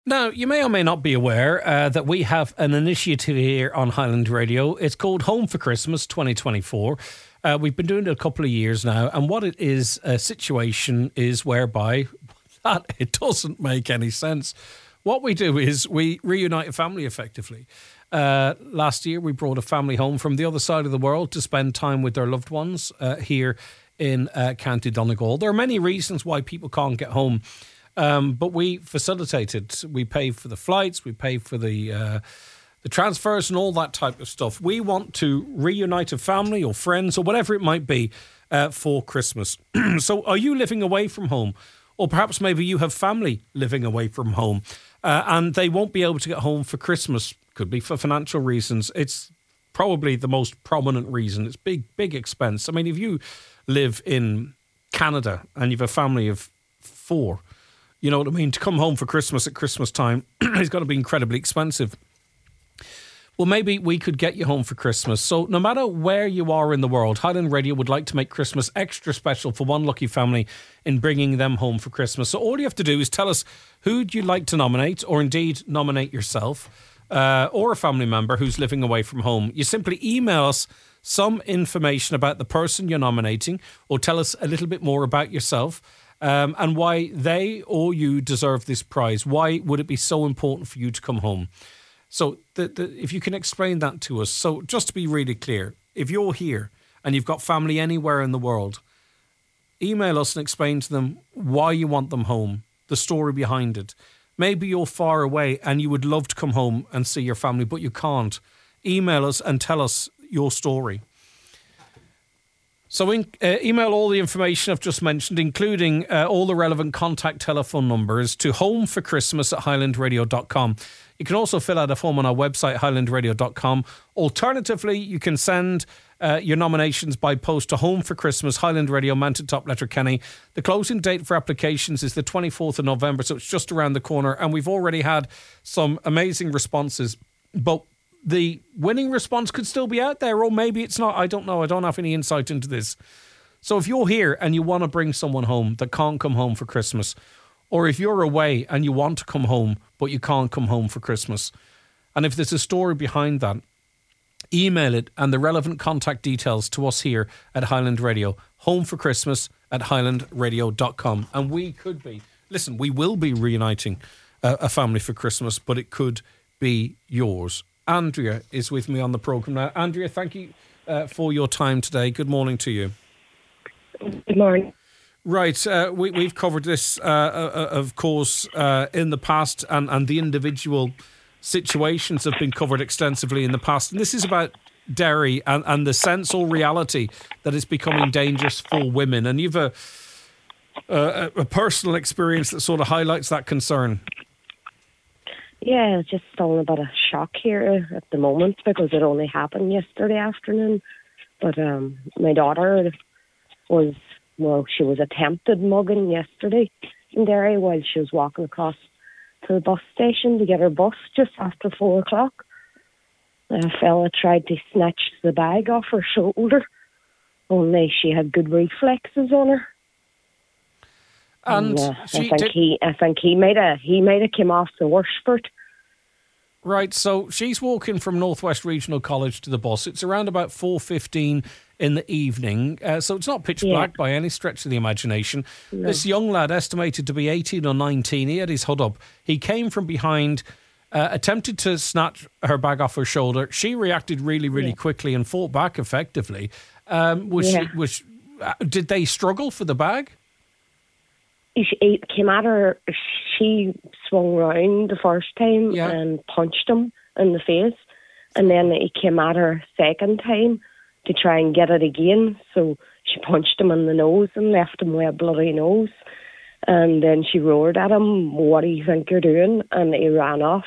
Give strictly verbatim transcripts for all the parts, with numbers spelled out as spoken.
Now, you may or may not be aware uh, that we have an initiative here on Highland Radio. It's called Home for Christmas twenty twenty-four. Uh, we've been doing it a couple of years now, and what it is, a situation is whereby that it doesn't make any sense. What we do is we reunite a family effectively. Uh, last year, we brought a family home from the other side of the world to spend time with their loved ones uh, here in uh, County Donegal. There are many reasons why people can't get home. Um, but we facilitated. We pay for the flights, we pay for the uh, the transfers and all that type of stuff. We want to reunite a family or friends or whatever it might be uh, for Christmas. So are you living away from home? Or perhaps maybe you have family living away from home uh, and they won't be able to get home for Christmas. Could be for financial reasons. It's probably the most prominent reason. It's big, big expense. I mean, if you live in Canada and you've a family of four, you know what I mean? To come home for Christmas at Christmas time is going to be incredibly expensive. Well, maybe we could get you home for Christmas. So no matter where you are in the world, Highland Radio would like to make Christmas extra special for one lucky family in bringing them home for Christmas. So all you have to do is tell us who you'd like to nominate, or indeed nominate yourself, uh, or a family member who's living away from home. You simply email us some information about the person you're nominating, or tell us a little bit more about yourself. Um, and why they or you deserve this prize. Why would it be so important for you to come home? So the, the, if you can explain that to us. So just to be really clear, if you're here and you've got family anywhere in the world, email us and explain to them why you want them home, the story behind it. Maybe you're far away and you would love to come home and see your family, but you can't. Email us and tell us your story. So in, uh, email all the information I've just mentioned, including uh, all the relevant contact telephone numbers, to homeforchristmas at highland radio dot com. You can also fill out a form on our website, highland radio dot com. Alternatively, you can send uh, your nominations by post to Home for Christmas, Highland Radio, Mountain Top, Letterkenny. The closing date for applications is the twenty-fourth of November, so it's just around the corner. And we've already had some amazing responses. But the winning response could still be out there, or maybe it's not. I don't know. I don't have any insight into this. So if you're here and you want to bring someone home that can't come home for Christmas, or if you're away and you want to come home but you can't come home for Christmas, and if there's a story behind that, email it and the relevant contact details to us here at Highland Radio, homeforchristmas at highland radio dot com. And we could be, listen, we will be reuniting a, a family for Christmas, but it could be yours. Andrea is with me on the programme now. Andrea, thank you uh, for your time today. Good morning to you. Good morning. Right, uh, we, we've covered this, uh, uh, of course, uh, in the past, and, and the individual situations have been covered extensively in the past. And this is about Derry and, and the sense or reality that is becoming dangerous for women. And you've a, a, a personal experience that sort of highlights that concern. Yeah, it's just still a bit of shock here at the moment because it only happened yesterday afternoon. But um, my daughter was, well, she was attempted mugging yesterday in Derry while she was walking across to the bus station to get her bus just after four o'clock. A fella tried to snatch the bag off her shoulder, only she had good reflexes on her. And, and uh, she I think did... he, I think he might have, he might have came off the worst for it. Right, so she's walking from Northwest Regional College to the bus. It's around about four fifteen in the evening, uh, so it's not pitch Yeah. black by any stretch of the imagination. No. This young lad, estimated to be eighteen or nineteen, he had his hood up. He came from behind, uh, attempted to snatch her bag off her shoulder. She reacted really, really Yeah. quickly and fought back effectively. Um, was Yeah. she, was, uh, did they struggle for the bag? He came at her, she swung round the first time Yeah. and punched him in the face. And then he came at her second time to try and get it again. So she punched him in the nose and left him with a bloody nose. And then she roared at him, "What do you think you're doing?" And he ran off.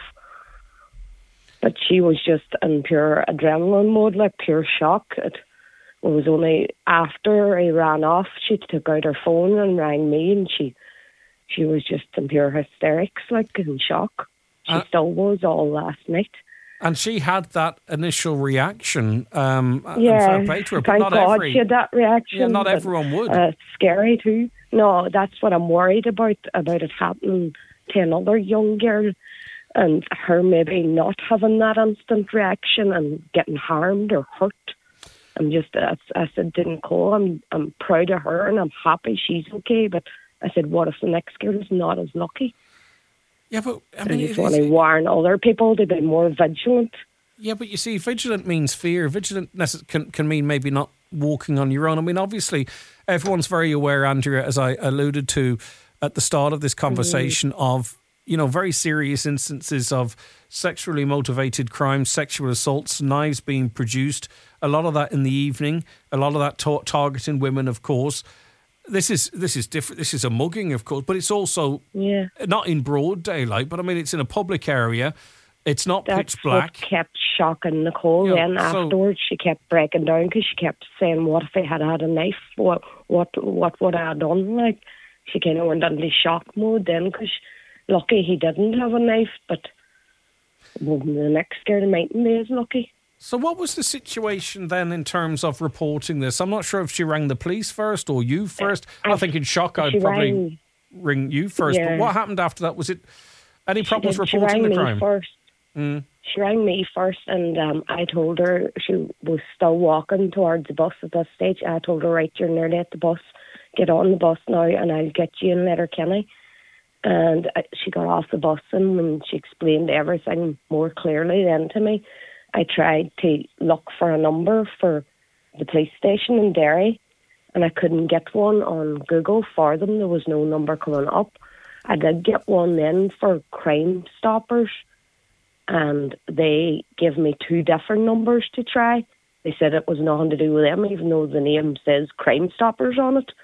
But she was just in pure adrenaline mode, like pure shock. It, it was only after he ran off, she took out her phone and rang me, and she she was just in pure hysterics, like in shock. She Uh, still was all last night. And she had that initial reaction. Um, and Yeah, fair play to her, but thank not God every, she had that reaction. yeah, not but, everyone would. Uh, it's scary too. No, that's what I'm worried about, about it happening to another young girl, and her maybe not having that instant reaction and getting harmed or hurt. I'm just, I, I said to Nicole, I'm, I'm proud of her and I'm happy she's okay, but I said, what if the next girl is not as lucky? Yeah, but I I mean, just it want is, to warn other people to be more vigilant. yeah, but you see, vigilant means fear. Vigilant necess- can can mean maybe not walking on your own. I mean, obviously, everyone's very aware, Andrea, as I alluded to at the start of this conversation, mm. of, you know, very serious instances of sexually motivated crimes, sexual assaults, knives being produced. A lot of that in the evening. A lot of that ta- targeting women, of course. This is this is different. This is a mugging, of course, but it's also yeah. not in broad daylight. But I mean, it's in a public area. It's not That's pitch black. What kept shocking Nicole. You know, then so, afterwards, she kept breaking down because she kept saying, "What if I had had a knife? What what what would I have done?" Like, she kind of went into shock mode then, because lucky he didn't have a knife, but well, the next girl mightn't be as lucky. So what was the situation then in terms of reporting this? I'm not sure if she rang the police first or you first. I, I think in shock I'd probably rang, ring you first. Yeah. But what happened after that? Was it any problems did, reporting the crime? Me first. Mm. She rang me first, and um, I told her she was still walking towards the bus at this stage. I told her, right, you're nearly at the bus. Get on the bus now and I'll get you in Letterkenny. And she got off the bus, and when she explained everything more clearly then to me, I tried to look for a number for the police station in Derry, and I couldn't get one on Google for them. There was no number coming up. I did get one then for Crime Stoppers, and they gave me two different numbers to try. They said it was nothing to do with them, even though the name says Crime Stoppers on it.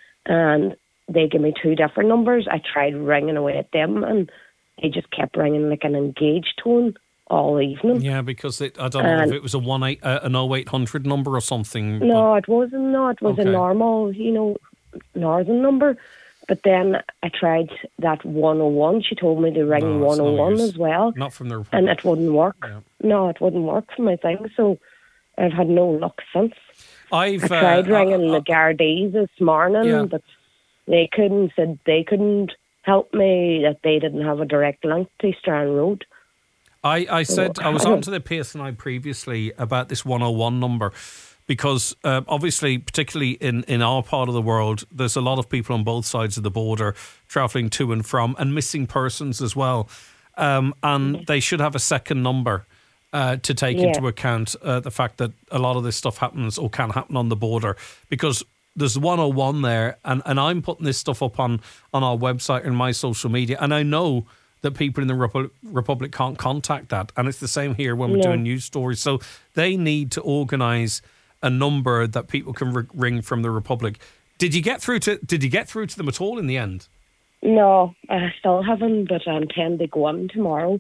And they gave me two different numbers. I tried ringing away at them, and they just kept ringing like an engaged tone all evening. Yeah, because it, I don't know um, if it was a one eight uh, an oh eight hundred number or something. No, but... it wasn't. No, it was okay. A normal, you know, northern number. But then I tried that one oh one. She told me to ring no, one oh one no as well. Not from the Republic. And it wouldn't work. Yeah. No, it wouldn't work for my thing. So I've had no luck since. I've I tried uh, ringing uh, the Gardays this morning, yeah. but they couldn't. Said they couldn't help me. That they didn't have a direct link to Strand Road. I, I said, I was on to the P S N I previously about this one oh one number because uh, obviously, particularly in, in our part of the world, there's a lot of people on both sides of the border travelling to and from, and missing persons as well. Um, and mm-hmm. they should have a second number uh, to take yeah. into account uh, the fact that a lot of this stuff happens or can happen on the border, because there's one oh one there, and, and I'm putting this stuff up on, on our website and my social media, and I know that people in the Repu- Republic can't contact that. And it's the same here when we're yeah. doing news stories. So they need to organise a number that people can r- ring from the Republic. Did you get through to Did you get through to them at all in the end? No, I still haven't, but I intend to go on tomorrow.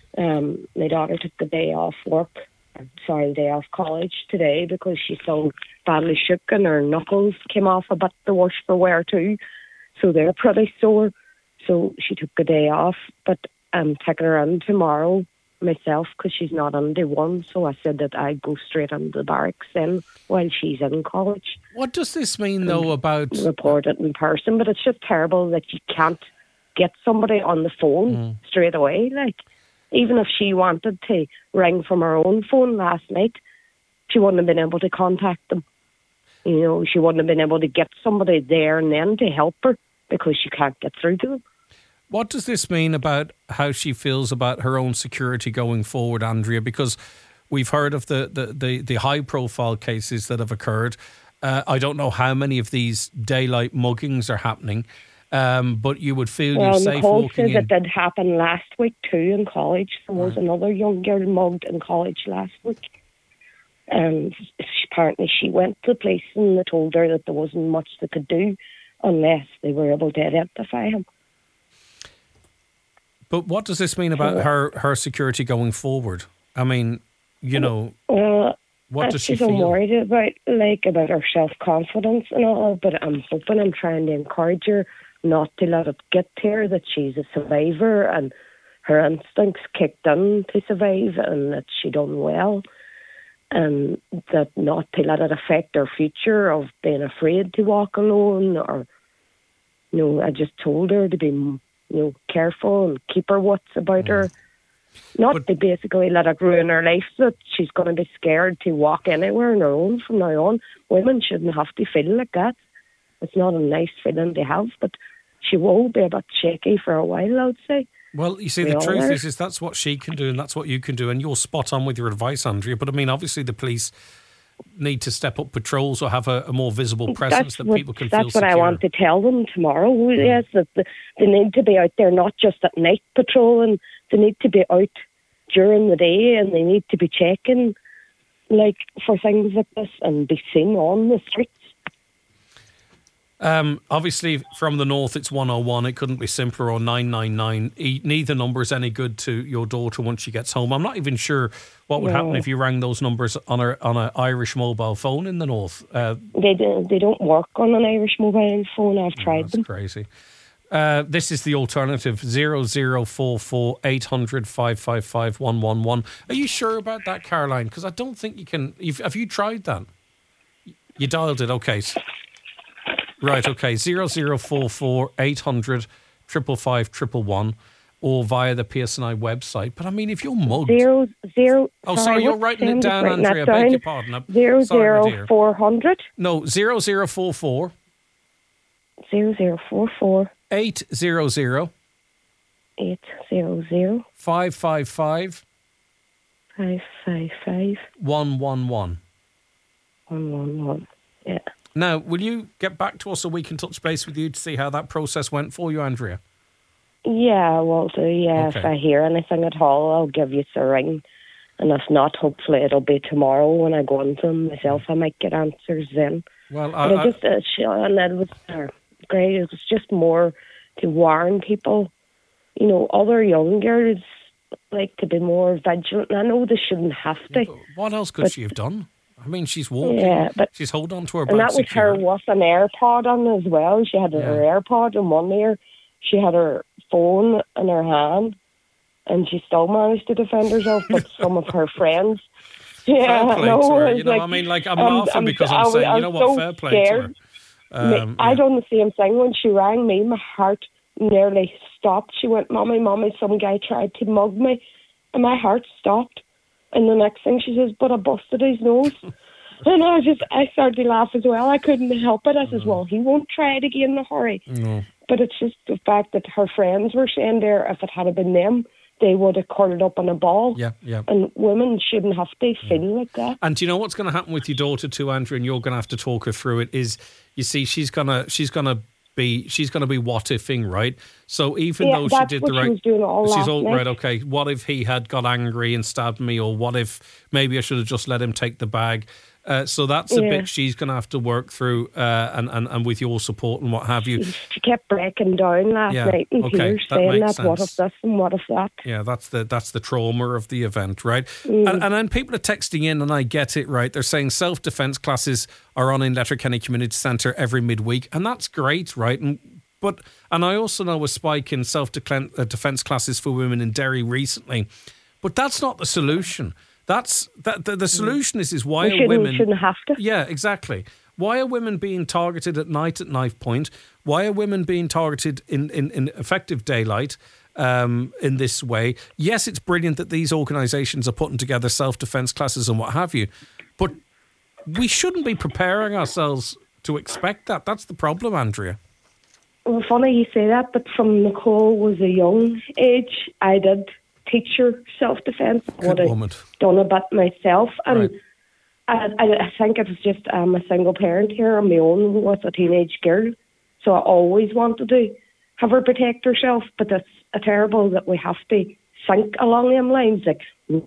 Um, my daughter took the day off work, sorry, the day off college today because she's so badly shook and her knuckles came off a bit the worse for wear too. So they're pretty sore. So she took a day off, but I'm taking her in tomorrow myself because she's not on day one. So I said that I'd go straight into the barracks then while she's in college. What does this mean, though, about... Report it in person, but it's just terrible that you can't get somebody on the phone mm. straight away. Like, even if she wanted to ring from her own phone last night, she wouldn't have been able to contact them. You know, she wouldn't have been able to get somebody there and then to help her because she can't get through to them. What does this mean about how she feels about her own security going forward, Andrea? Because we've heard of the, the, the, the high-profile cases that have occurred. Uh, I don't know how many of these daylight muggings are happening, um, but you would feel well, you're safe Nicole walking in. Well, Nicole said it did happen last week too in college. There was right. another young girl mugged in college last week. And apparently she went to the police and they told her that there wasn't much they could do unless they were able to identify him. But what does this mean about her, her security going forward? I mean, you know, uh, what does she feel? I'm worried about, like, about her self-confidence and all, but I'm hoping, I'm trying to encourage her not to let it get to her, that she's a survivor and her instincts kicked in to survive and that she done well, and that not to let it affect her future of being afraid to walk alone or, you know, I just told her to be you know, careful and keep her wits about mm. her. Not but, to basically let it ruin her life that she's going to be scared to walk anywhere on her own from now on. Women shouldn't have to feel like that. It's not a nice feeling to have, but she will be a bit shaky for a while, I would say. Well, you see, we the truth are. is, is that's what she can do and that's what you can do, and you're spot on with your advice, Andrea. But I mean, obviously the police need to step up patrols or have a, a more visible presence that's that what, people can feel That's what secure. I want to tell them tomorrow. Mm. Yes, that the, they need to be out there, not just at night patrolling. They need to be out during the day, and they need to be checking, like, for things like this and be seen on the streets. Um, obviously, from the north, it's one oh one. It couldn't be simpler, or nine nine nine. Neither number is any good to your daughter once she gets home. I'm not even sure what would no. happen if you rang those numbers on a on an Irish mobile phone in the north. Uh, they do, they don't work on an Irish mobile phone. I've tried oh, that's them. That's crazy. Uh, this is the alternative, zero zero four four eight hundred five five five one one one. Are you sure about that, Caroline? Because I don't think you can... You've, have you tried that? You dialed it, okay. Right, okay, zero zero four four eight hundred five five five one one one, or via the P S N I website. But I mean, if you're mugged... Zero, zero... Oh, sorry, sorry you're writing it down, Andrea. I beg your pardon. I'm zero, sorry, zero, four hundred? No, zero zero four four... Zero, zero, four, four... Eight zero zero. Eight zero zero. Five five five. Five five five. One one one. One one one. Yeah. Now, will you get back to us so we can touch base with you to see how that process went for you, Andrea? Yeah, well, do. Yeah, okay. If I hear anything at all, I'll give you a ring. And if not, hopefully it'll be tomorrow when I go into them myself. I might get answers then. Well, I, but I just, uh, she, and it was uh, great. It was just more to warn people, you know, other young girls, like, to be more vigilant. And I know they shouldn't have to. Yeah, what else could she have done? I mean, she's walking. Yeah, but she's holding on to her bag. And that was secure. her with an AirPod on as well. She had yeah. her AirPod in one ear. She had her phone in her hand, and she still managed to defend herself. But some of her friends, yeah, fair play no, to her. You know, like, I mean, like I'm um, laughing I'm, because I'm, I'm saying, I'm you know so what, fair play scared. to her. Um, I yeah. done the same thing when she rang me. My heart nearly stopped. She went, "Mommy, mommy, some guy tried to mug me," and my heart stopped. And the next thing she says, "But I busted his nose." And I just, I started to laugh as well. I couldn't help it. I says, well, he won't try it again in a hurry. No. But it's just the fact that her friends were saying there, if it had been them, they would have curled up on a ball. Yeah, yeah. And women shouldn't have to feel yeah. like that. And do you know what's going to happen with your daughter too, Andrew? And you're going to have to talk her through it. Is you see, she's gonna, she's gonna be, she's gonna be what ifing, right? So even yeah, though she did the right, she was doing all she's last all night. right. Okay, what if he had got angry and stabbed me, or what if maybe I should have just let him take the bag? Uh, so that's a yeah. bit she's going to have to work through, uh, and, and and with your support and what have you. She kept breaking down last yeah. night in okay. tears, that saying that, sense. what if this and what if that. Yeah, that's the that's the trauma of the event, right? Mm. And, and then people are texting in, and I get it, right? They're saying self-defence classes are on in Letterkenny Community Centre every midweek, and that's great, right? And but and I also know a spike in self-defence classes for women in Derry recently, but that's not the solution. That's that. The, the solution is is why we are women shouldn't have to? Yeah, exactly. Why are women being targeted at night at knife point? Why are women being targeted in in, in effective daylight um, in this way? Yes, it's brilliant that these organisations are putting together self defence classes and what have you, but we shouldn't be preparing ourselves to expect that. That's the problem, Andrea. Well, funny you say that, but from Nicole was a young age, I did teacher self-defence. I would have done a bit myself. And right. I, I, I think it was just I'm a single parent here on my own with a teenage girl. So I always wanted to have her protect herself. But it's a terrible that we have to think along them lines. Like,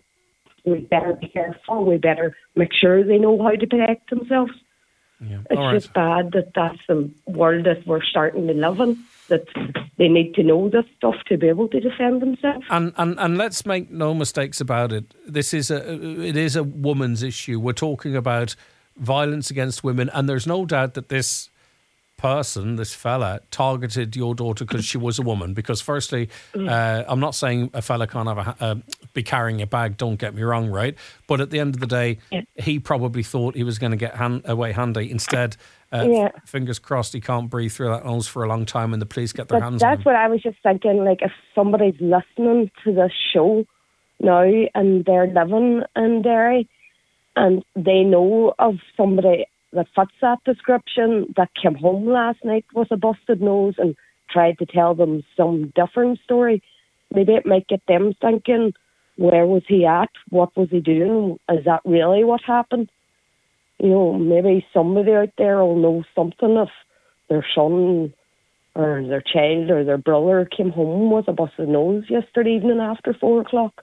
we better be careful. We better make sure they know how to protect themselves. Yeah. It's All just right. bad that that's the world that we're starting to live in, that they need to know this stuff to be able to defend themselves. And and and let's make no mistakes about it. This is a it is a woman's issue. We're talking about violence against women, and there's no doubt that this person, this fella, targeted your daughter because she was a woman. Because firstly, uh, I'm not saying a fella can't have a, uh, be carrying a bag, don't get me wrong, right? But at the end of the day, yeah. he probably thought he was going to get hand, away handy. Instead, uh, yeah. f- fingers crossed he can't breathe through that nose for a long time and the police get their but hands on him. That's what I was just thinking, like if somebody's listening to this show now and they're living in Derry and they know of somebody that fits that description that came home last night with a busted nose and tried to tell them some different story, maybe it might get them thinking, where was he at? What was he doing? Is that really what happened? You know, maybe somebody out there will know something if their son or their child or their brother came home with a busted nose yesterday evening after four o'clock.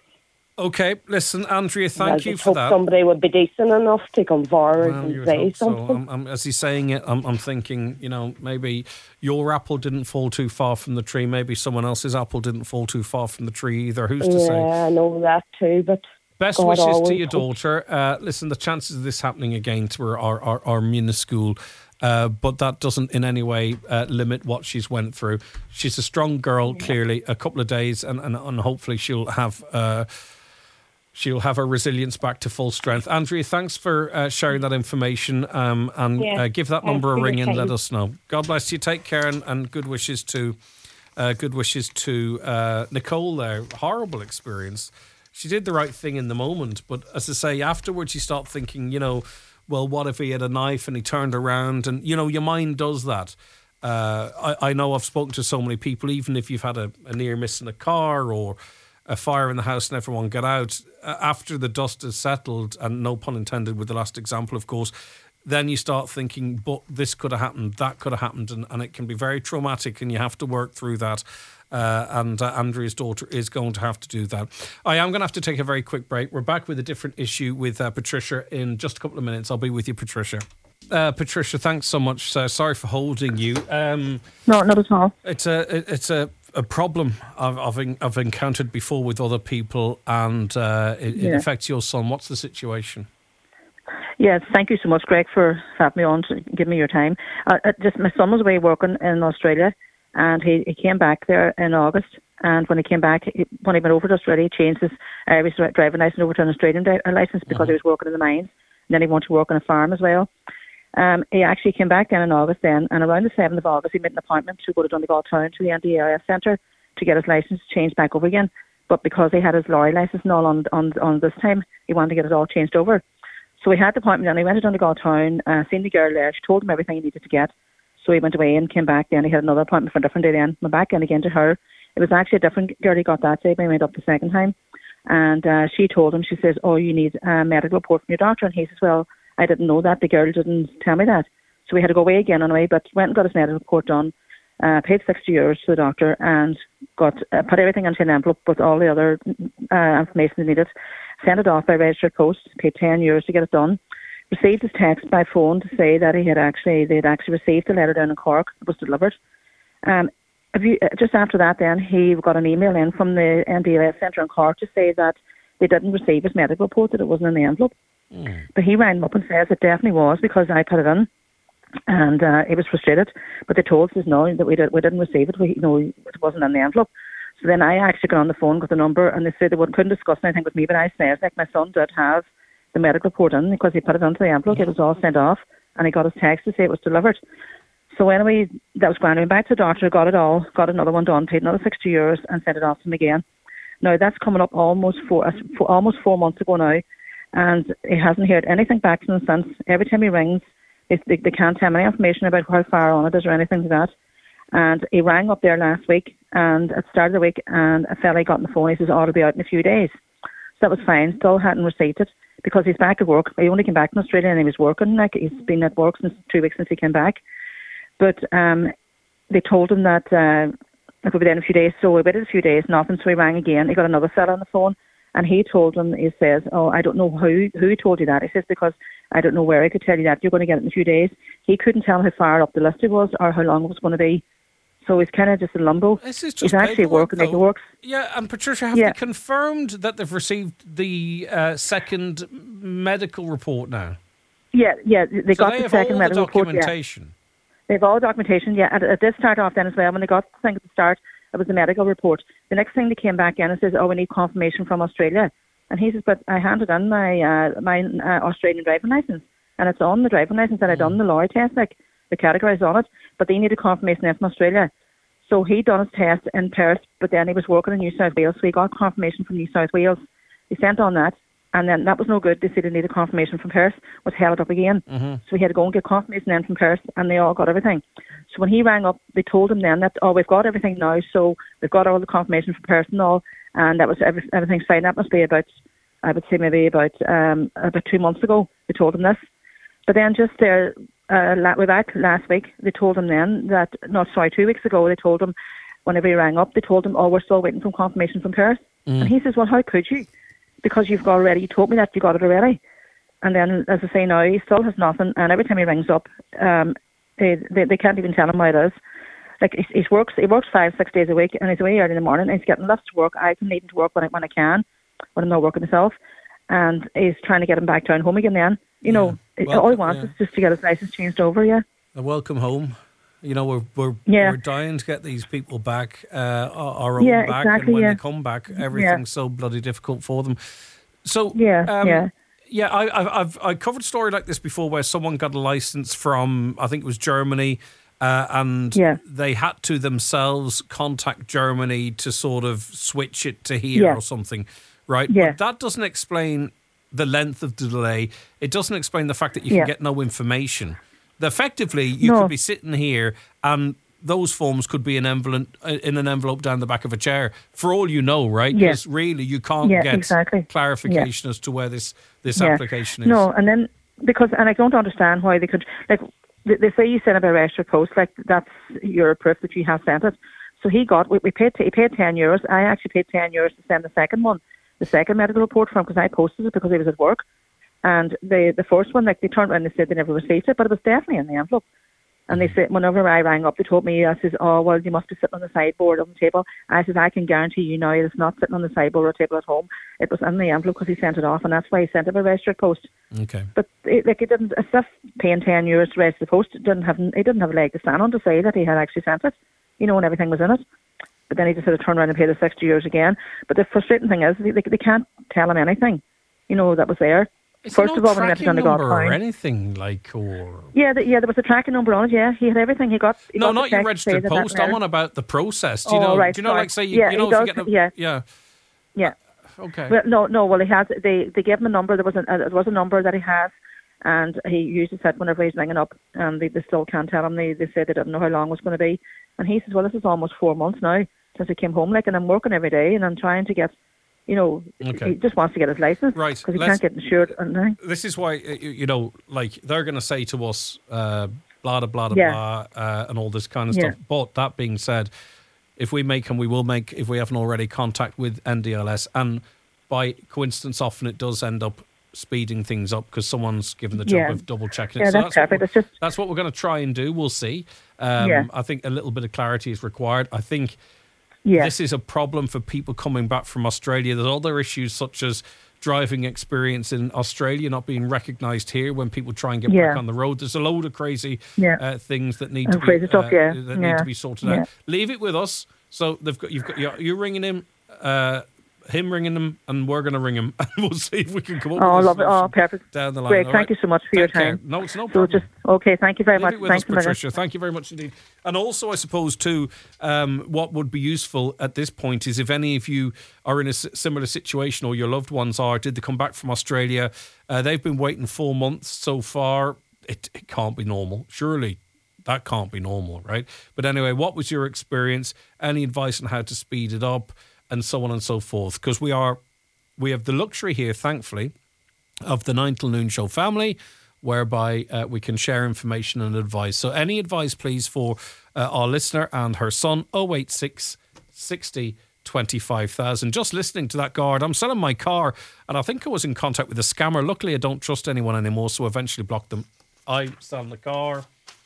Okay, listen, Andrea, thank I you for hope that. Somebody would be decent enough to come forward well, and say something. So. I'm, I'm, as he's saying it, I'm, I'm thinking, you know, maybe your apple didn't fall too far from the tree. Maybe someone else's apple didn't fall too far from the tree either. Who's to yeah, say? Yeah, I know that too, but best God wishes to your hopes. daughter. Uh, listen, the chances of this happening again to her are, are, are minuscule. Uh, but that doesn't in any way uh, limit what she's went through. She's a strong girl, yeah. clearly. A couple of days, and, and, and hopefully she'll have uh, she'll have her resilience back to full strength. Andrea, thanks for uh, sharing that information, um, and yeah. uh, give that number a ring and let us know. God bless you. Take care, and, and good wishes to uh, good wishes to uh, Nicole there. Horrible experience. She did the right thing in the moment, but as I say, afterwards you start thinking, you know, well, what if he had a knife and he turned around? And, you know, your mind does that. Uh, I, I know I've spoken to so many people, even if you've had a, a near miss in a car or a fire in the house and everyone got out, uh, after the dust is settled, and no pun intended with the last example, of course, then you start thinking, but this could have happened, that could have happened, and, and it can be very traumatic, and you have to work through that. Uh, and uh, Andrea's daughter is going to have to do that. I am going to have to take a very quick break. We're back with a different issue with uh, Patricia in just a couple of minutes. I'll be with you, Patricia. Uh, Patricia, thanks so much. Uh, sorry for holding you. Um, no, not at all. It's a it's a, a problem I've, I've I've encountered before with other people, and uh, it, yeah. it affects your son. What's the situation? Yes, thank you so much, Greg, for having me on to give me your time. Uh, just my son was away working in Australia. And he, he came back there in August. And when he came back, he, when he went over to Australia, he changed his Irish driving licence over to an Australian di- licence because mm-hmm. he was working in the mines. And then he wanted to work on a farm as well. Um, he actually came back then in August then. And around the seventh of August, he made an appointment to go to Donegal Town to the N D A I S Centre to get his licence changed back over again. But because he had his lorry licence and all on, on, on this time, he wanted to get it all changed over. So he had the appointment and he went to Donegal Town, uh, seen the girl there. She told him everything he needed to get. So he went away and came back then. He had another appointment for a different day then. Went back in again to her. It was actually a different girl he got that day, but he went up the second time. And uh, she told him, she says, oh, you need a medical report from your doctor. And he says, well, I didn't know that. The girl didn't tell me that. So we had to go away again anyway, but went and got his medical report done, uh, paid sixty euros to the doctor and got uh, put everything into an envelope with all the other uh, information he needed, sent it off by registered post, paid ten euros to get it done. Received his text by phone to say that he had actually, they had actually received a letter down in Cork that was delivered. Um, if you, just after that then, he got an email in from the N D A I S Centre in Cork to say that they didn't receive his medical report, that it wasn't in the envelope. Mm. But he rang them up and says it definitely was because I put it in. And uh, he was frustrated. But they told us, no, that we, did, we didn't receive it. We, you know, it wasn't in the envelope. So then I actually got on the phone, got the number, and they said they wouldn't, couldn't discuss anything with me. But I said, like, my son did have the medical report in because he put it into the envelope. It was all sent off, and he got his text to say it was delivered. So anyway, that was grand. I went back to the doctor, got it all, got another one done, paid another sixty euros, and sent it off to him again. Now that's coming up almost four, uh, four almost four months ago now, and he hasn't heard anything back from them since. Every time he rings, they, they, they can't tell me any information about how far on it is or anything like that. And he rang up there last week, and at the start of the week, and a fella got on the phone. He says, "Oh, it'll be out in a few days." So that was fine. Still hadn't received it because he's back at work. He only came back from Australia and he was working. Like he's been at work since two weeks since he came back. But um, they told him that uh, it would be there in a few days. So we waited a few days, nothing. So he rang again. He got another fella on the phone, and he told him, he says, "Oh, I don't know who who told you that." He says, "Because I don't know where I could tell you that. You're going to get it in a few days." He couldn't tell how far up the list it was or how long it was going to be. So he's kind of just in limbo. This is just he's actually working. Like he works. Yeah, and Patricia, have yeah. they confirmed that they've received the uh, second medical report now? Yeah, yeah, they so got they the second medical the report. Documentation. Yeah. They have all the documentation. Yeah, and it did start off then as well. When they got the thing at the start, It was the medical report. The next thing they came back in and says, oh, we need confirmation from Australia. And he says, but I handed in my uh, my uh, Australian driving licence, and it's on the driving licence, and I'd done the lorry test, like the categories on it, but they needed confirmation in from Australia. So he done his test in Perth, but then he was working in New South Wales, so he got confirmation from New South Wales. He sent on that, and then that was no good. They said they needed confirmation from Perth, was held up again. Mm-hmm. So he had to go and get confirmation in from Perth, and they all got everything. So when he rang up, they told him then that, oh, we've got everything now, so we've got all the confirmation from Perth and all, and that was every, everything's fine. That must be about, I would say maybe about um, about two months ago, they told him this. But then just there, uh, way back last week, they told him then that, no, sorry, two weeks ago, they told him, whenever he rang up, they told him, oh, we're still waiting for confirmation from Perth. Mm. And he says, well, how could you? Because you've got already, you told me that you got it already. And then, as I say now, he still has nothing. And every time he rings up, um, they, they they can't even tell him what it is. Like, he, he works he works five, six days a week, and he's away early in the morning, and he's getting lifts to work. I can leave him to work when I, when I can, when I'm not working myself. And he's trying to get him back down home again then. You know, yeah. well, all he wants yeah. is just to get his license changed over, yeah. A welcome home. You know, we're we're, yeah. we're dying to get these people back, uh, our own yeah, back, exactly, and when yeah. they come back, everything's yeah. so bloody difficult for them. So yeah, um, yeah, yeah. I, I've I covered a story like this before, where someone got a license from, I think it was Germany, uh, and yeah. they had to themselves contact Germany to sort of switch it to here yeah. or something, right? Yeah. But that doesn't explain the length of the delay. It doesn't explain the fact that you can yeah. get no information. Effectively, you no. could be sitting here and those forms could be an envelope in an envelope down the back of a chair, for all you know, right? Because yeah. really, you can't yeah, get exactly. clarification yeah. as to where this this yeah. application is. No, and then because and I don't understand why they could like they, they say you send it by registered post, like that's your proof that you have sent it. So he got we, we paid he paid ten euros. I actually paid ten euros to send the second one, the second medical report for him, because I posted it because he was at work. And the the first one, like they turned around and they said they never received it, but it was definitely in the envelope. And they said, whenever I rang up, they told me, I says, oh, well, you must be sitting on the sideboard on the table. I says, I can guarantee you now it's not sitting on the sideboard or table at home. It was in the envelope because he sent it off, and that's why he sent it by registered post. Okay. But it, like it didn't, as if paying ten euros to register the post, it didn't have, he didn't have a leg to stand on to say that he had actually sent it, you know, and everything was in it. But then he just had to turn around and pay the sixty euros again. But the frustrating thing is, they, they can't tell him anything, you know, that was there. Is First no of all, when he went tracking to number Donegal or anything like, or yeah, the, yeah, there was a tracking number on it. Yeah, he had everything. He got he no, got not your registered that post. that I'm on about the process. Do you oh, know? right, do you know, sorry. like say, you, yeah, you know, he if does, you get a, yeah, yeah, yeah. Uh, okay. Well, no, no. Well, he has. They they gave him a number. There was a uh, there was a number that he has, and he uses it whenever he's ringing up, and they, they still can't tell him. They they said they didn't know how long it was going to be, and he says, well, this is almost four months now since he came home, like, and I'm working every day, and I'm trying to get. You know, okay. He just wants to get his license, right? Because he Let's, can't get insured. And this is why you know, like they're going to say to us, uh, blah blah blah yeah. blah, uh, and all this kind of yeah. stuff. But that being said, if we make and we will make, if we haven't already, contact with N D L S, and by coincidence, often it does end up speeding things up because someone's given the job yeah. of double checking it. Yeah, so that's, that's perfect. What it's just that's what we're going to try and do. We'll see. Um, yeah. I think a little bit of clarity is required. I think. Yeah. This is a problem for people coming back from Australia. There's other issues such as driving experience in Australia not being recognised here when people try and get yeah. back on the road. There's a load of crazy yeah. uh, things that need and to be crazy stuff, uh, yeah. that yeah. need to be sorted yeah. out. Leave it with us. So they've got you've got you're, you're ringing him, uh, him ringing him, and we're going to ring him, and we'll see if we can come up. Oh, with a love it! Oh, perfect. Down the line. Great. All Thank right? you so much for Take your care. time. No, it's no so problem. Just okay. Thank you very Leave much. It with Thanks, us, Patricia. Thank you very much indeed. And also, I suppose too, um, what would be useful at this point is if any of you are in a s- similar situation, or your loved ones are, did they come back from Australia? Uh, they've been waiting four months so far. It, it can't be normal, surely. That can't be normal, right? But anyway, what was your experience? Any advice on how to speed it up, and so on and so forth? Because we are, we have the luxury here, thankfully, of the Nine Till Noon Show family, whereby uh, we can share information and advice. So any advice, please, for uh, our listener and her son, oh eight six, sixty, twenty-five thousand. Just listening to that, guard, I'm selling my car, and I think I was in contact with a scammer. Luckily, I don't trust anyone anymore, so I eventually blocked them. I sell the car.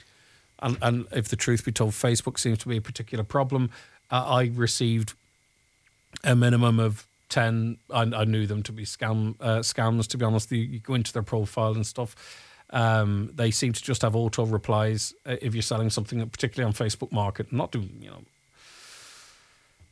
And, and if the truth be told, Facebook seems to be a particular problem. Uh, I received a minimum of ten. I, I knew them to be scam uh, scams, to be honest. You, you go into their profile and stuff. Um, they seem to just have auto replies uh, if you're selling something, particularly on Facebook Market. Not doing, you know,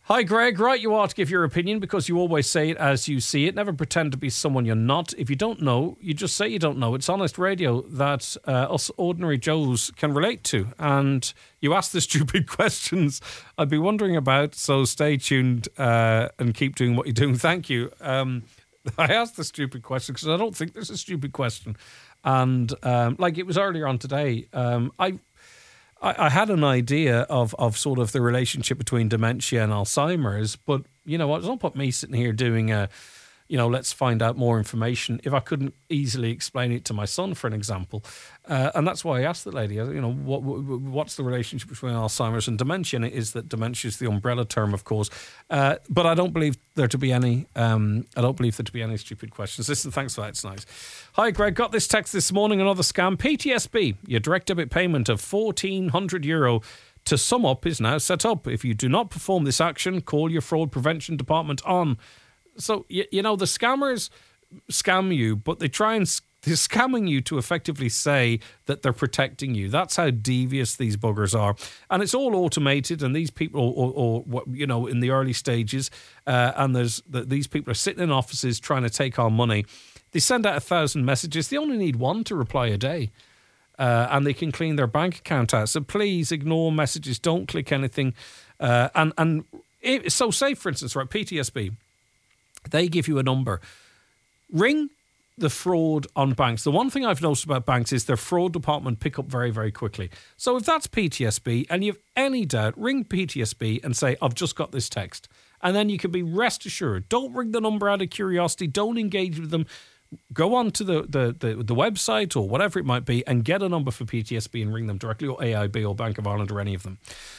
Hi, Greg. Right, you ought to give your opinion because you always say it as you see it. Never pretend to be someone you're not. If you don't know, you just say you don't know. It's honest radio that uh, us ordinary Joes can relate to. And you ask the stupid questions I'd be wondering about, so stay tuned uh, and keep doing what you're doing. Thank you. Um, I asked the stupid question because I don't think there's a stupid question. And um, like it was earlier on today, um, I... I, I had an idea of, of sort of the relationship between dementia and Alzheimer's, but you know what? Don't put me sitting here doing a, you know, let's find out more information if I couldn't easily explain it to my son, for an example. Uh, and that's why I asked the lady, you know, what what's the relationship between Alzheimer's and dementia? And it is that dementia is the umbrella term, of course. Uh, but I don't believe there to be any, um, I don't believe there to be any stupid questions. Listen, thanks for that. It's nice. Hi, Greg. Got this text this morning, another scam. P T S B, your direct debit payment of fourteen hundred euro to sum up is now set up. If you do not perform this action, call your fraud prevention department on. So, you, you know, the scammers scam you, but they try and they're scamming you to effectively say that they're protecting you. That's how devious these buggers are. And it's all automated, and these people, or, or, or you know, in the early stages, uh, and there's the, these people are sitting in offices trying to take our money. They send out a thousand messages. They only need one to reply a day. Uh, and they can clean their bank account out. So please ignore messages. Don't click anything. Uh, and and it, so say, for instance, right, P T S B, they give you a number. Ring the fraud on banks. The one thing I've noticed about banks is their fraud department pick up very, very quickly. So if that's P T S B and you have any doubt, ring P T S B and say, I've just got this text. And then you can be rest assured. Don't ring the number out of curiosity. Don't engage with them. Go on to the, the, the, the website or whatever it might be and get a number for P T S B and ring them directly, or A I B or Bank of Ireland or any of them.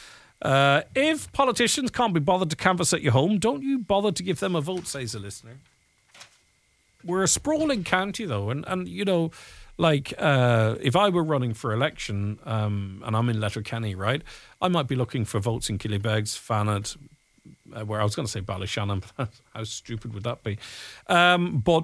Uh, if politicians can't be bothered to canvass at your home, don't you bother to give them a vote, says a listener. We're a sprawling county, though, and, and you know, like, uh, if I were running for election, um, and I'm in Letterkenny, right, I might be looking for votes in Killybegs, Fanad, uh, where I was going to say Ballyshannon. How stupid would that be? Um, but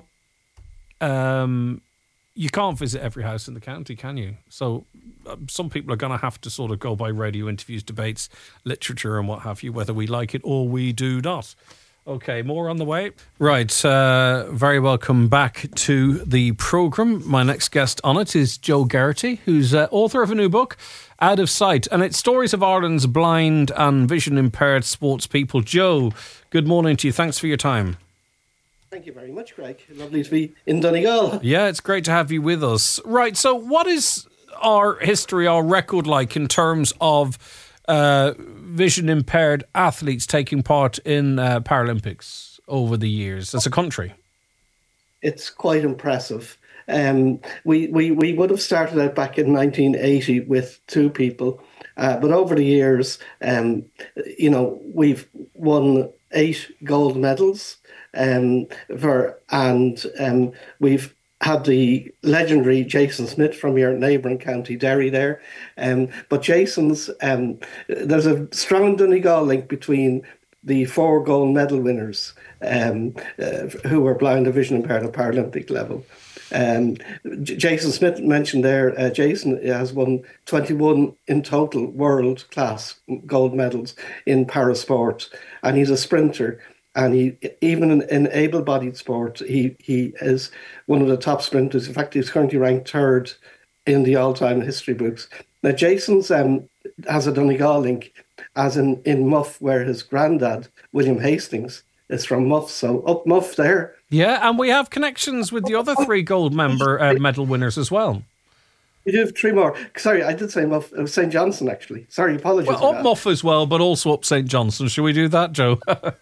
um, you can't visit every house in the county, can you? So uh, some people are going to have to sort of go by radio interviews, debates, literature and what have you, whether we like it or we do not. Okay, more on the way. Right, uh, very welcome back to the programme. My next guest on it is Joe Geraghty, who's uh, author of a new book, Out of Sight, and it's stories of Ireland's blind and vision impaired sports people. Joe, good morning to you. Thanks for your time. Thank you very much, Greg. Lovely to be in Donegal. Yeah, it's great to have you with us. Right, so what is our history, our record like in terms of uh, vision impaired athletes taking part in uh, Paralympics over the years as a country? It's quite impressive. Um, we, we, we would have started out back in nineteen eighty with two people, uh, but over the years, um, you know, we've won eight gold medals. Um, for, and um, we've had the legendary Jason Smith from your neighbouring county Derry there. Um, but Jason's, um, there's a strong Donegal link between the four gold medal winners um, uh, who were blind or vision impaired at Paralympic level. Um, J- Jason Smith mentioned there, uh, Jason has won twenty-one in total world class gold medals in parasport, and he's a sprinter. And he, even in, in able-bodied sport, he, he is one of the top sprinters. In fact, he's currently ranked third in the all-time history books. Now, Jason's um, has a Donegal link, as in, in Muff, where his granddad, William Hastings, is from Muff. So up Muff there. Yeah, and we have connections with the other three gold member uh, medal winners as well. We do have three more. Sorry, I did say Muff. It was Saint Johnson, actually. Sorry, apologies. Well, up Muff as well, but also up Saint Johnson. Should we do that, Joe?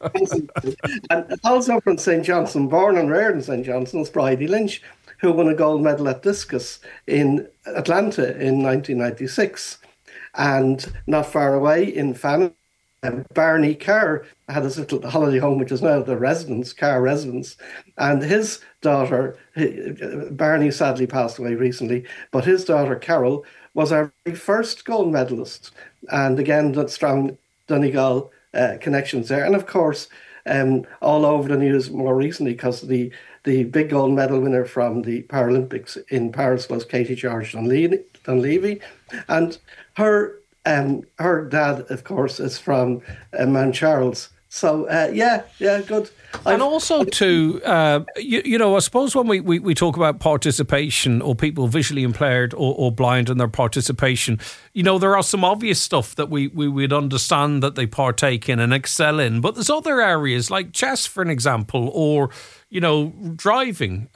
And also from Saint Johnson, born and reared in Saint Johnson, is Bridie Lynch, who won a gold medal at discus in Atlanta in nineteen ninety-six. And not far away in Fannin, um, Barney Carr had his little holiday home, which is now the residence, Carr Residence. And his daughter, Barney sadly passed away recently, but his daughter, Carol, was our very first gold medalist. And again, that strong Donegal uh, connections there. And of course, um, all over the news more recently, because the, the big gold medal winner from the Paralympics in Paris was Katie George Dunleavy. And her um, her dad, of course, is from uh, Mount Charles. So, uh, yeah, yeah, good. And I've, also, too, uh, you, you know, I suppose when we, we, we talk about participation or people visually impaired or, or blind in their participation, you know, there are some obvious stuff that we, we would understand that they partake in and excel in. But there's other areas like chess, for an example, or, you know, driving.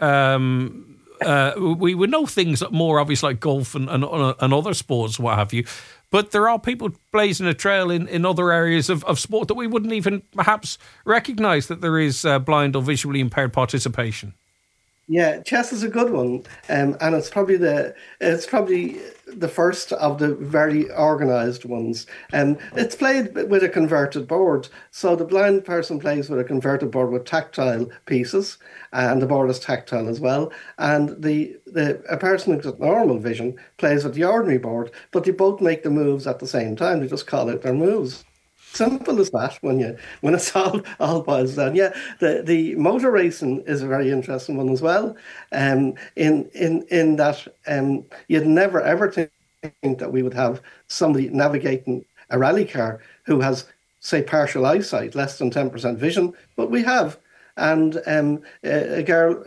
Um, uh, we would know things that more obvious like golf and, and, and other sports, what have you. But there are people blazing a trail in, in other areas of, of sport that we wouldn't even perhaps recognise that there is uh, blind or visually impaired participation. Yeah, chess is a good one, um, and it's probably the it's probably the first of the very organised ones. Um, it's played with a converted board, so the blind person plays with a converted board with tactile pieces, and the board is tactile as well. And the the a person who's got normal vision plays with the ordinary board, but they both make the moves at the same time. They just call out their moves. Simple as that when you when it's all all boils down. Yeah, the the motor racing is a very interesting one as well. Um, in in in that um, you'd never ever think that we would have somebody navigating a rally car who has, say, partial eyesight, less than ten percent vision, but we have. And um, a, a girl,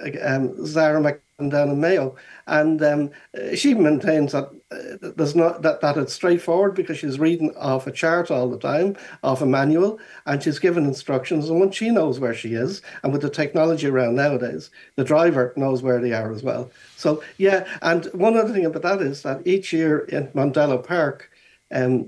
um, Zara Mc down in Mayo, and um, she maintains that uh, there's not that, that it's straightforward because she's reading off a chart all the time, off a manual, and she's given instructions, and once she knows where she is, and with the technology around nowadays, the driver knows where they are as well. So yeah, and one other thing about that is that each year in Mondello Park, um,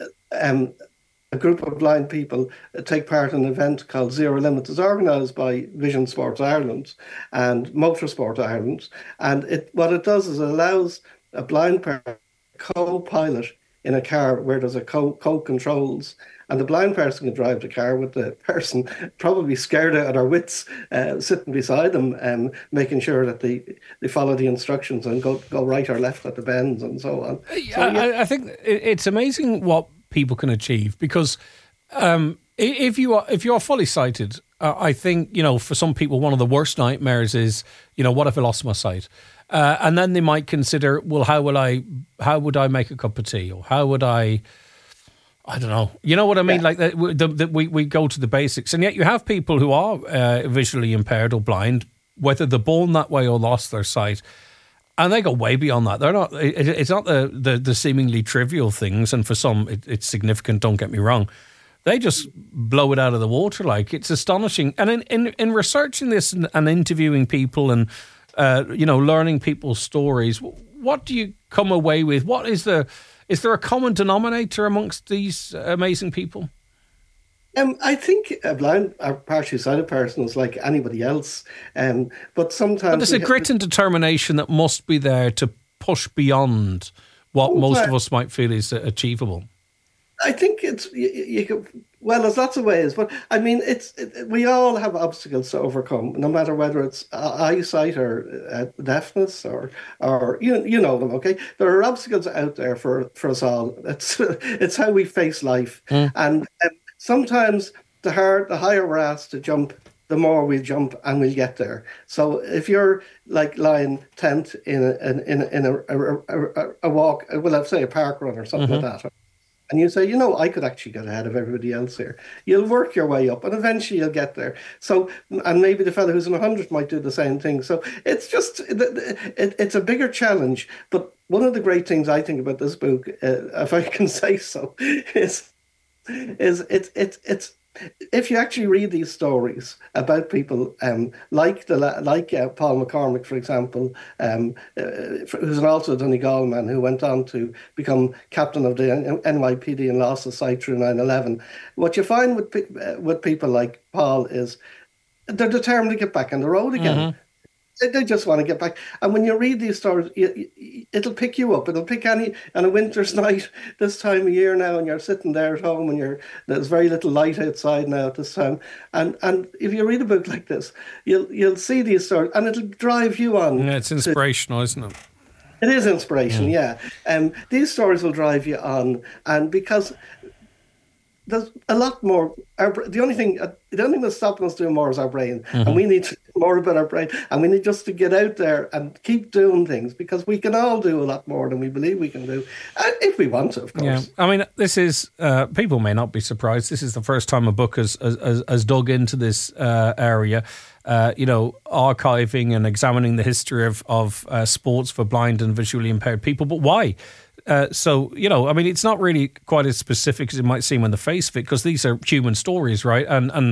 um, a group of blind people take part in an event called Zero Limit. It's organised by Vision Sports Ireland and Motorsport Ireland. And it what it does is it allows a blind person to co-pilot in a car where there's a co- co-controls. And the blind person can drive the car with the person probably scared out of their wits, uh, sitting beside them, um, making sure that they, they follow the instructions and go, go right or left at the bends and so on. So, yeah. I, I think it's amazing what people can achieve because um, if you are if you're fully sighted, uh, I think, you know, for some people one of the worst nightmares is, you know, what if I lost my sight? Uh, and then they might consider, well, how will I how would I make a cup of tea, or how would I I don't know, you know what I mean? Yeah. Like that, the, the, we we go to the basics, and yet you have people who are uh, visually impaired or blind, whether they're born that way or lost their sight. And they go way beyond that. They're not. It, it's not the, the, the seemingly trivial things, and for some it, it's significant. Don't get me wrong. They just blow it out of the water. Like, it's astonishing. And in, in, in researching this and, and interviewing people and uh, you know, learning people's stories, what do you come away with? What is the is there a common denominator amongst these amazing people? Um, I think a blind or partially sighted person is like anybody else, um, but sometimes... But there's a grit have, and determination that must be there to push beyond what oh, most of us might feel is achievable. I think it's... You, you could, well, there's lots of ways, but I mean, it's it, we all have obstacles to overcome, no matter whether it's eyesight or uh, deafness or, or you, you know them, okay? There are obstacles out there for, for us all. It's, it's how we face life. Mm. And... Um, Sometimes the hard, the higher we're asked to jump, the more we jump and we'll get there. So if you're like lying tent in a, in a, in a, a, a, a walk, well, I'd say a park run or something mm-hmm. like that, and you say, you know, I could actually get ahead of everybody else here. You'll work your way up and eventually you'll get there. So, and maybe the fellow who's in a hundred might do the same thing. So it's just, it, it, it's a bigger challenge. But one of the great things I think about this book, uh, if I can say so, is is it's it's it's if you actually read these stories about people um, like the like uh, Paul McCormick, for example, um, uh, who's also a Donegal man who went on to become captain of the N Y P D and lost his sight through nine eleven. What you find with uh, with people like Paul is they're determined to get back on the road again. Mm-hmm. They just want to get back. And when you read these stories, you, you, it'll pick you up. It'll pick any on a winter's night this time of year now, and you're sitting there at home and you're there's very little light outside now at this time. And and if you read a book like this, you'll you'll see these stories, and it'll drive you on. Yeah, it's inspirational, to, isn't it? It is inspiration, yeah. yeah. Um, these stories will drive you on, and because there's a lot more. Our, the only thing, uh, the only thing that's stopping us doing more is our brain, Mm-hmm. and we need to do more about our brain, and we need just to get out there and keep doing things, because we can all do a lot more than we believe we can do, uh, if we want to, of course. Yeah, I mean, this is uh, people may not be surprised. This is the first time a book has has, has dug into this uh, area. Uh, you know, archiving and examining the history of of uh, sports for blind and visually impaired people. But why? Uh, so, you know, I mean, it's not really quite as specific as it might seem on the face of it, because these are human stories, right? And, and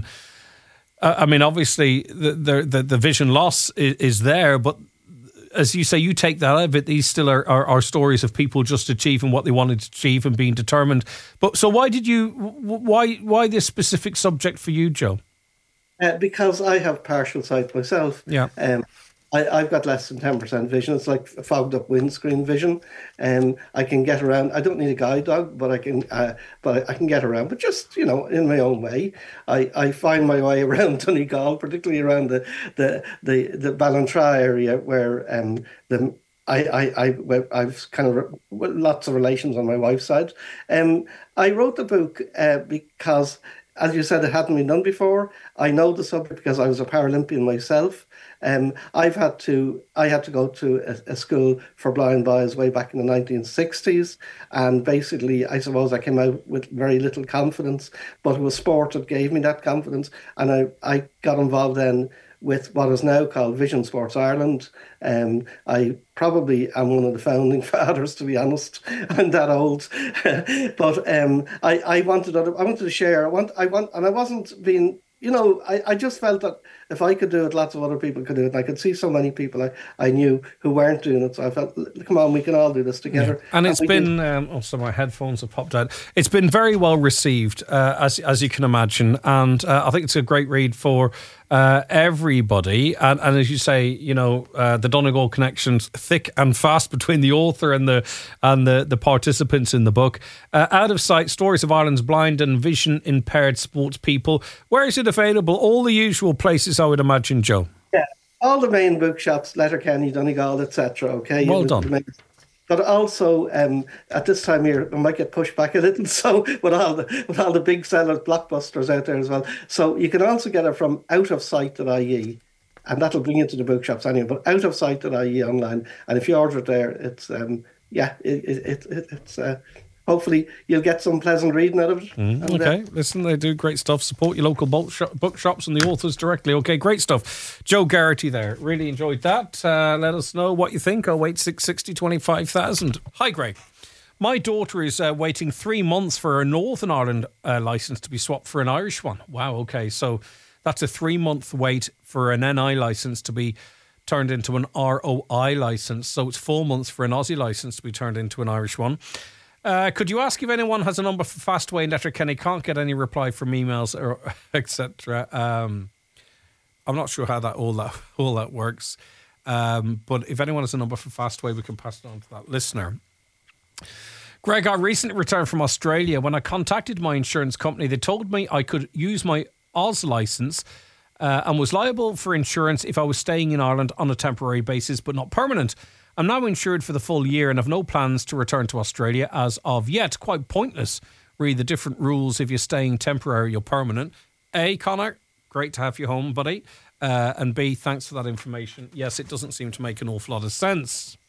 uh, I mean, obviously, the, the, the, the vision loss is, is there, but as you say, you take that out of it, these still are, are, are stories of people just achieving what they wanted to achieve and being determined. But so why did you, why, why this specific subject for you, Joe? Uh, because I have partial sight myself. Yeah. Um, I, I've got less than ten percent vision. It's like fogged up windscreen vision. And um, I can get around. I don't need a guide dog, but I can uh, but I can get around. But just, you know, in my own way. I, I find my way around Donegal, particularly around the the, the, the Ballantrae area, where um the I, I, I, I've kind of lots of relations on my wife's side. Um, I wrote the book uh, because, as you said, it hadn't been done before. I know the subject because I was a Paralympian myself. Um, I've had to, I had to go to a, a school for blind boys way back in the nineteen sixties. And basically, I suppose I came out with very little confidence, but it was sport that gave me that confidence. And I, I got involved then with what is now called Vision Sports Ireland. Um, I probably am one of the founding fathers, to be honest. I'm that old, but um, I, I wanted, I wanted to share. I want, I want, and I wasn't being, you know, I, I just felt that if I could do it, lots of other people could do it. And I could see so many people I, I knew who weren't doing it. So I felt, come on, we can all do this together. Yeah. And it's and been, um, oh, so my headphones have popped out. It's been very well received, uh, as as you can imagine. And uh, I think it's a great read for uh, everybody. And, and as you say, you know, uh, the Donegal connection's thick and fast between the author and the and the, the participants in the book. Uh, Out of Sight, Stories of Ireland's Blind and Vision Impaired Sports People. Where is it available? All the usual places, I would imagine, Joe. Yeah, all the main bookshops, Letterkenny, Donegal, et cetera. Okay, well done. But also, um, at this time of year, I might get pushed back a little. So with all the with all the big sellers, blockbusters out there as well. So you can also get it from out of sight dot I E, and that'll bring you to the bookshops anyway. But out of sight dot I E online, and if you order it there, it's um, yeah, it, it, it it's. Uh, Hopefully you'll get some pleasant reading out of it. Mm, and, okay, uh, listen, they do great stuff. Support your local bookshops and the authors directly. Okay, great stuff. Joe Garrity there. Really enjoyed that. Uh, let us know what you think. oh eight six six oh twenty-five thousand. Hi, Greg. My daughter is uh, waiting three months for a Northern Ireland uh, licence to be swapped for an Irish one. Wow, okay. So that's a three-month wait for an N I licence to be turned into an R O I licence. So it's four months for an Aussie licence to be turned into an Irish one. Uh, could you ask if anyone has a number for Fastway in Letterkenny? Can't get any reply from emails or et cetera. Um, I'm not sure how that all that all that works. Um, but if anyone has a number for Fastway, we can pass it on to that listener. Greg, I recently returned from Australia. When I contacted my insurance company, they told me I could use my Oz licence uh, and was liable for insurance if I was staying in Ireland on a temporary basis, but not permanent. I'm now insured for the full year and have no plans to return to Australia as of yet. Quite pointless, read the different rules if you're staying temporary or permanent. A, Connor, great to have you home, buddy. Uh, and B, thanks for that information. Yes, it doesn't seem to make an awful lot of sense.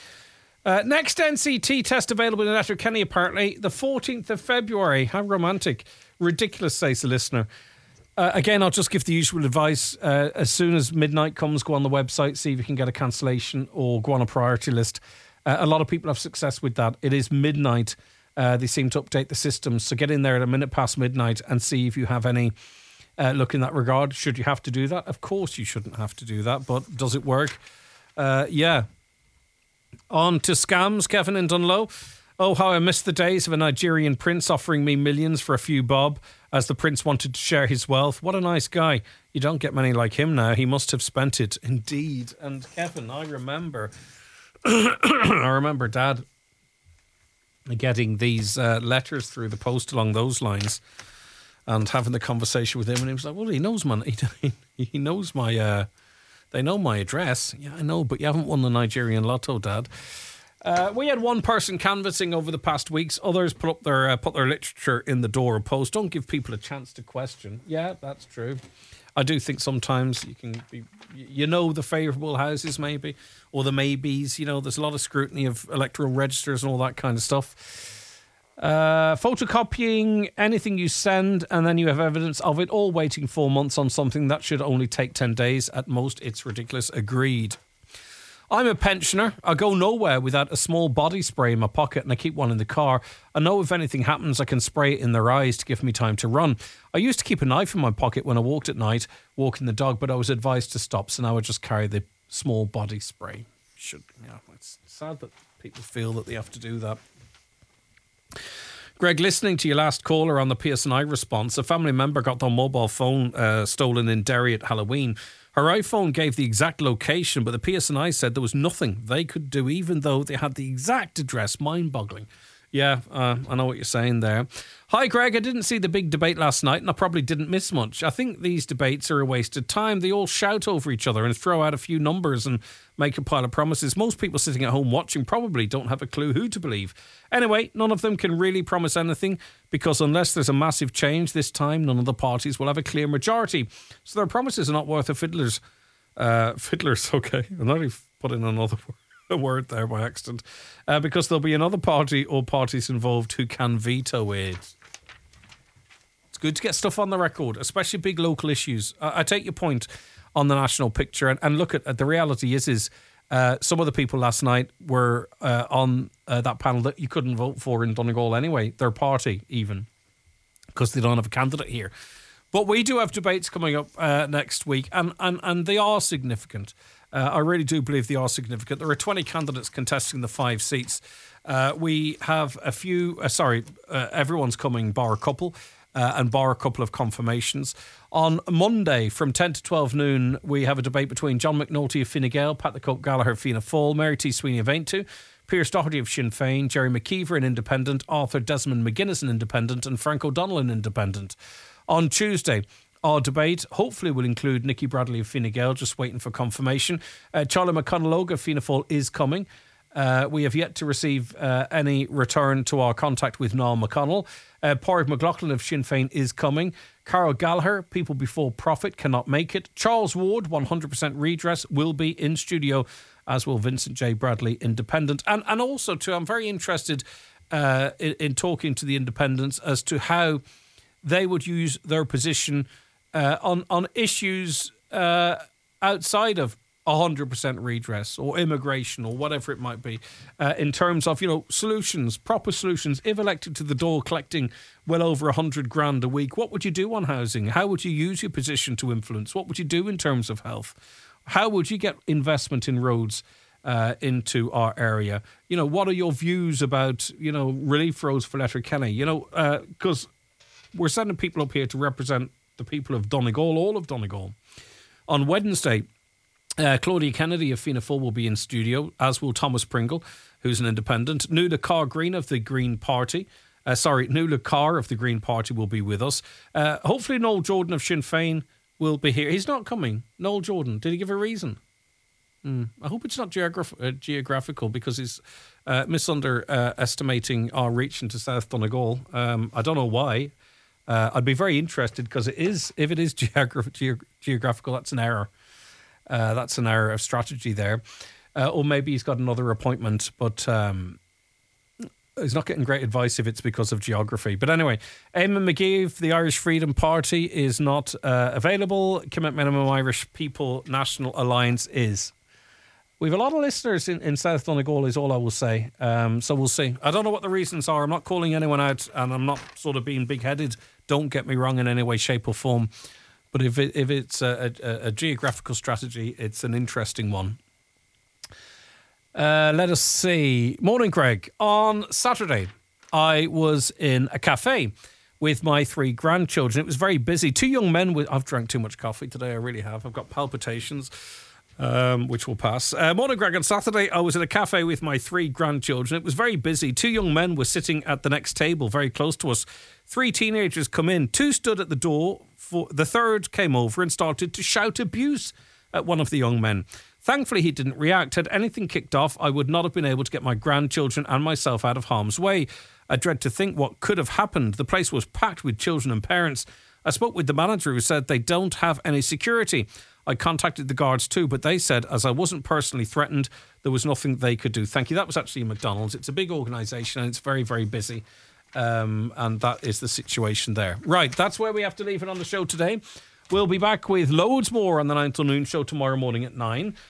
Uh, next N C T test available in Letterkenny, apparently, the fourteenth of February. How romantic. Ridiculous, says the listener. Uh, again, I'll just give the usual advice. Uh, as soon as midnight comes, go on the website, see if you can get a cancellation or go on a priority list. Uh, a lot of people have success with that. It is midnight. Uh, they seem to update the systems. So get in there at a minute past midnight and see if you have any uh, look in that regard. Should you have to do that? Of course you shouldn't have to do that, but does it work? Uh, yeah. On to scams, Kevin in Dunlow. Oh, how I miss the days of a Nigerian prince offering me millions for a few bob as the prince wanted to share his wealth. What a nice guy. You don't get many like him now. He must have spent it. Indeed. And Kevin, I remember, I remember Dad getting these uh, letters through the post along those lines and having the conversation with him. And he was like, well, he knows my, he, he knows my, uh, they know my address. Yeah, I know, but you haven't won the Nigerian lotto, Dad. Uh, we had one person canvassing over the past weeks. Others put up their uh, put their literature in the door post. Don't give people a chance to question. Yeah, that's true. I do think sometimes you can be, you know, the favourable houses maybe, or the maybes. You know, there's a lot of scrutiny of electoral registers and all that kind of stuff. Uh, photocopying anything you send and then you have evidence of it, all waiting four months on something that should only take ten days at most. It's ridiculous. Agreed. I'm a pensioner. I go nowhere without a small body spray in my pocket and I keep one in the car. I know if anything happens, I can spray it in their eyes to give me time to run. I used to keep a knife in my pocket when I walked at night, walking the dog, but I was advised to stop, so now I just carry the small body spray. Should, yeah, it's sad that people feel that they have to do that. Greg, listening to your last caller on the P S N I response, a family member got their mobile phone uh, stolen in Derry at Halloween. Her iPhone gave the exact location, but the P S N I said there was nothing they could do, even though they had the exact address. Mind-boggling. Yeah, uh, I know what you're saying there. Hi, Greg. I didn't see the big debate last night, and I probably didn't miss much. I think these debates are a waste of time. They all shout over each other and throw out a few numbers and make a pile of promises. Most people sitting at home watching probably don't have a clue who to believe. Anyway, none of them can really promise anything because unless there's a massive change this time, none of the parties will have a clear majority. So their promises are not worth a fiddler's. Uh, fiddlers, okay. I'm not even putting another word. A word there by accident, uh, because there'll be another party or parties involved who can veto it. It's good to get stuff on the record, especially big local issues. I, I take your point on the national picture, and, and look at, at the reality is is uh, some of the people last night were uh, on uh, that panel that you couldn't vote for in Donegal anyway, their party even, because they don't have a candidate here. But we do have debates coming up uh, next week, and, and, and they are significant. Uh, I really do believe they are significant. There are twenty candidates contesting the five seats. Uh, we have a few, uh, sorry, uh, everyone's coming bar a couple, uh, and bar a couple of confirmations. On Monday from ten to twelve noon, we have a debate between John McNulty of Fine Gael, Pat the Cope Gallagher of Fianna Fáil, Mary T. Sweeney of Aintu, Pierce Doherty of Sinn Féin, Jerry McKeever, an independent, Arthur Desmond McGuinness, an independent, and Frank O'Donnell, an independent. On Tuesday, our debate hopefully will include Nicky Bradley of Fine Gael, just waiting for confirmation. Uh, Charlie McConalogue of Fianna Fáil is coming. Uh, we have yet to receive uh, any return to our contact with Niall McConnell. Uh, Pádraig McLaughlin of Sinn Féin is coming. Carol Gallagher, People Before Profit, cannot make it. Charles Ward, one hundred percent redress, will be in studio, as will Vincent J. Bradley, independent. And and also, too, I'm very interested uh, in, in talking to the independents as to how they would use their position Uh, on on issues uh, outside of one hundred percent redress or immigration or whatever it might be, uh, in terms of, you know, solutions, proper solutions. If elected to the door collecting well over one hundred grand a week, what would you do on housing? How would you use your position to influence? What would you do in terms of health? How would you get investment in roads uh, into our area? You know, what are your views about, you know, relief roads for Letterkenny? You know, because uh, we're sending people up here to represent the people of Donegal, all of Donegal. On Wednesday, uh, Claudia Kennedy of Fianna Fáil will be in studio, as will Thomas Pringle, who's an independent. Nuala Carr Green of the Green Party. Uh, sorry, Nuala Carr of the Green Party will be with us. Uh, hopefully Noel Jordan of Sinn Féin will be here. He's not coming. Noel Jordan. Did he give a reason? Mm. I hope it's not geograph- uh, geographical, because he's uh, misunderestimating uh, our reach into South Donegal. Um, I don't know why. Uh, I'd be very interested, because it is, if it is geogra- ge- geographical, that's an error. Uh, that's an error of strategy there. Uh, or maybe he's got another appointment, but um, he's not getting great advice if it's because of geography. But anyway, Eamon McGee of the Irish Freedom Party is not uh, available. Commit Minimum Irish People National Alliance is. We have a lot of listeners in, in South Donegal, is all I will say. Um, so we'll see. I don't know what the reasons are. I'm not calling anyone out, and I'm not sort of being big-headed. Don't get me wrong in any way, shape or form. But if it, if it's a, a, a geographical strategy, it's an interesting one. Uh, let us see. Morning, Greg. On Saturday, I was in a cafe with my three grandchildren. It was very busy. Two young men with... I've drank too much coffee today. I really have. I've got palpitations. Um, which will pass. Uh, morning, Greg. On Saturday, I was at a cafe with my three grandchildren. It was very busy. Two young men were sitting at the next table, very close to us. Three teenagers come in. Two stood at the door. For the third came over and started to shout abuse at one of the young men. Thankfully, he didn't react. Had anything kicked off, I would not have been able to get my grandchildren and myself out of harm's way. I dread to think what could have happened. The place was packed with children and parents. I spoke with the manager who said they don't have any security. I contacted the guards too, but they said as I wasn't personally threatened, there was nothing they could do. Thank you. That was actually McDonald's. It's a big organisation and it's very, very busy. Um, and that is the situation there. Right, that's where we have to leave it on the show today. We'll be back with loads more on the nine till noon show tomorrow morning at nine.